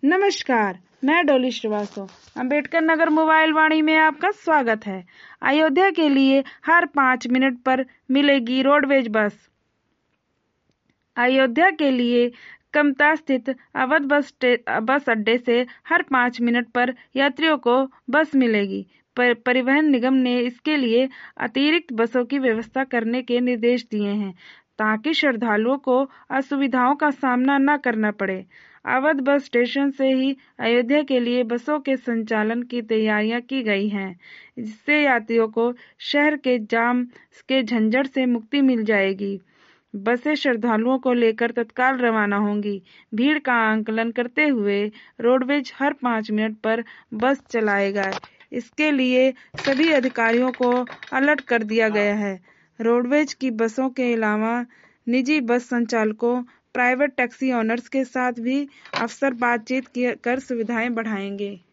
नमस्कार, मैं डोली श्रीवास्तव। अंबेडकर नगर मोबाइल वाणी में आपका स्वागत है। अयोध्या के लिए हर 5 मिनट पर मिलेगी रोडवेज बस। अयोध्या के लिए कमता स्थित अवध बस अड्डे से हर 5 मिनट पर यात्रियों को बस मिलेगी। परिवहन निगम ने इसके लिए अतिरिक्त बसों की व्यवस्था करने के निर्देश दिए हैं ताकि श्रद्धालुओं को असुविधाओं का सामना न करना पड़े। अवध बस स्टेशन से ही अयोध्या के लिए बसों के संचालन की तैयारियां की गई हैं, जिससे यात्रियों को शहर के जाम के झंझट से मुक्ति मिल जाएगी। बसें श्रद्धालुओं को लेकर तत्काल रवाना होंगी। भीड़ का आंकलन करते हुए रोडवेज हर 5 मिनट पर बस चलाएगा। इसके लिए सभी अधिकारियों को अलर्ट कर दिया गया है। रोडवेज की बसों के अलावा निजी बस संचालकों, प्राइवेट टैक्सी ओनर्स के साथ भी अफसर बातचीत कर सुविधाएं बढ़ाएंगे।